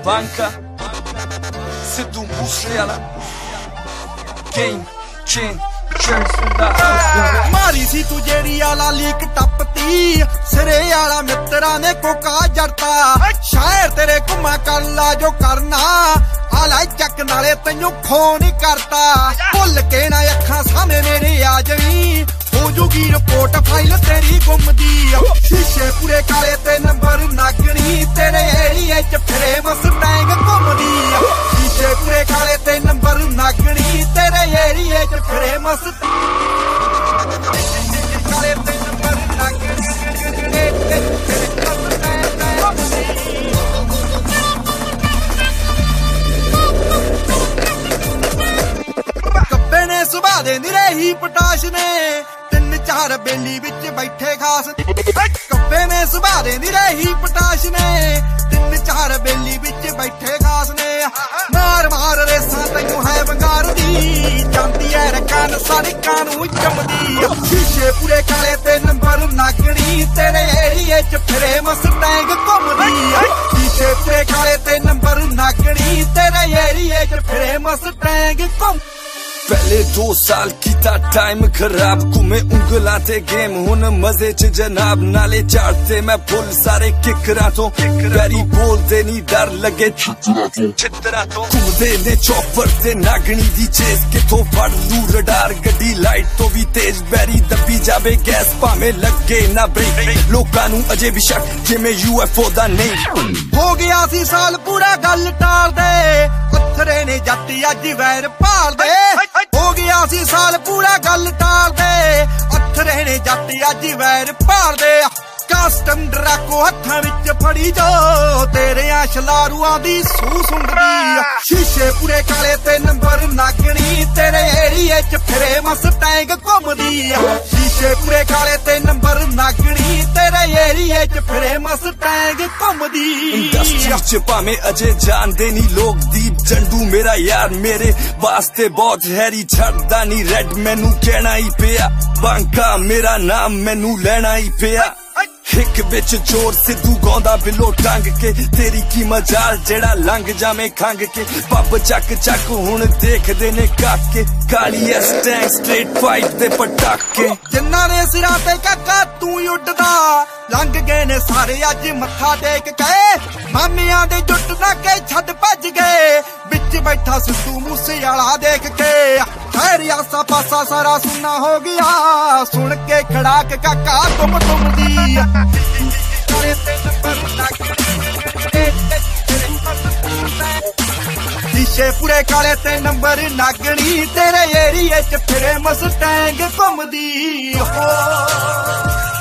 Banca, Sidhu Moosewala, Game Changer in the house. ਮਾਰੀ ਸੀ ਤੂੰ ਜਿਹੜੀ ਆਲਾ ਲੀਕ ਟੱਪਤੀ ਸਿਰੇ ਵਾਲਾ ਮਿੱਤਰਾਂ ਨੇ ਕੋਕਾ ਜੜਤਾ ਸ਼ਾਇਰ ਤੇਰੇ ਘੁੰਮਾ ਕਰ ਲਾ ਜੋ ਕਰਨਾ ਆਲਾ ਚੱਕ ਨਾਲੇ ਤੈਨੂੰ ਫੋਨ ਕਰਤਾ ਭੁੱਲ ਕੇ ਨਾ ਅੱਖਾਂ ਸਾਹਮਣੇ ਮੇਰੇ ਆ ਜਵੀਂ ਹੋ ਜੂਗੀ ਰਿਪੋਰਟ ਫਾਈਲ ਤੇਰੀ ਗੁੰਮਦੀ ਸ਼ੀਸ਼ੇ ਪੂਰੇ ਕਾਲੇ ਤੇ ਨੰਬਰ ਨਾਗਣੀ ਤੇਰੇ ਏਰੀਏ ਚ ਫਿਰੇ ਮਸਟੈਂਗ ਘੁੰਮਦੀ ਸ਼ੀਸ਼ੇ ਪੂਰੇ ਕਾਲੇ ਤੇ ਨੰਬਰ ਨਾਗਣੀ ਤੇਰੇ ਏਰੀਏ ਚ ਫਿਰੇ ਮਸਟੈਂਗ ਕਾਲੇ ਤੇ ਨੰਬਰ ਨਾਗਣੀ ਕੱਬੇ ਨੇ ਸੁਭਾ ਦੇ ਨਿਰੇ ਹੀ ਪਟਾਸ਼ ਨੇ ਤਿੰਨ ਚਾਰ ਬੇਲੀ ਵਿੱਚ ਬੈਠੇ ਖਾਸ ਕੱਬੇ ਨੇ ਸੁਭਾ ਦੇ ਨਿਰੇ ਹੀ ਪਟਾਸ਼ ਨੇ ਤਿੰਨ ਚਾਰ ਬੇਲੀ ਵਿੱਚ ਬੈਠੇ ਖਾਸ ਨੇ ਮਾਰ ਮਾਰ ਰੇਸਾਂ ਤੈਨੂੰ ਹੈ ਵੰਗਾਰ ਦੀ ਜਾਂਦੀ ਐ ਰਕਾਨ ਸੜਕਾਂ ਨੂੰ ਚਮਦੀ ਸ਼ੀਸ਼ੇ ਪੂਰੇ ਕਾਲੇ ਤੇ ਨੰਬਰ ਨਾਗਣੀ ਤੇਰੇ ਏਰੀਏ ਚ ਫਿਰੇ ਮਸਟੈਂਗ ਘੁੰਮਦੀ ਸ਼ੀਸ਼ੇ ਪੂਰੇ ਕਾਲੇ ਤੇ ਨੰਬਰ ਨਾਗਣੀ ਤੇਰੇ ਏਰੀਏ ਚ ਫਿਰੇ ਮਸਟੈਂਗ ਘੁੰਮ पहले 2 साल कीता टाइम खराब घूमे उंगलां ते गेम हुन मजे च जनाब नाले झाड़ते मैं फुल सारे किकरां तो पैरी बोलदे नी डर लगे छितरा तो घूमदे ने चौपर ते नागनी दी चेस किथों फड़ लू रडार गड्डी लाइट तो भी तेज बैरी दबी जावे गैस भावें लगे ना ब्रेक लोकां नू अजे भी शक जिवें UFO दा नहीं हो गया सी साल पूरा गल टाल दे पत्थरे ने जट अज वैर भाल दे हो गया सी साल पूरा गल टाल दे अथरे ने जट अज वैर भाल दे कस्टम डराको हत्थां विच फड़ी जो तेरे छलारूआं दी सू सुंगदी शीशे पूरे काले ते नंबर नागणी तेरे एरिए च फिरे मसटैंग घुमदी शीशे पूरे काले ते नंबर नागणी तेरे एरिए च फिरे मसटैंग घुमदी इंडस्ट्री च भावें अजे जानदे नी लोग दीप जंडू मेरा यार मेरे वास्ते बहुत हैरी छड़दा नी रेड मैनू कहना ही पिया बांका मेरा नाम मैनू लेना ही पिया हिक बिच जोर सिद्धू गौंदा बिलो टंग के तेरी की मजाल जेड़ा लंघ जावे खंग के पब चक चक हुण देखदे ने काके काली स्टैंग स्ट्रेट फाइट दे पटाके जिन्ना ने सिरां ते काका तू उड्डदा लंघ गए ने सारे अज मत्था टेक के मामियां दे जुट ना के छड भज गए बिच बैठा सिद्धू मूसेवाला देख के खैर आसा पासा सारा सुनना हो गया सुन के खड़ाक काका तुम दी शीशे पूरे काले ते नंबर नागणी तेरे एरिए च फिरे मसटैंग घुमदी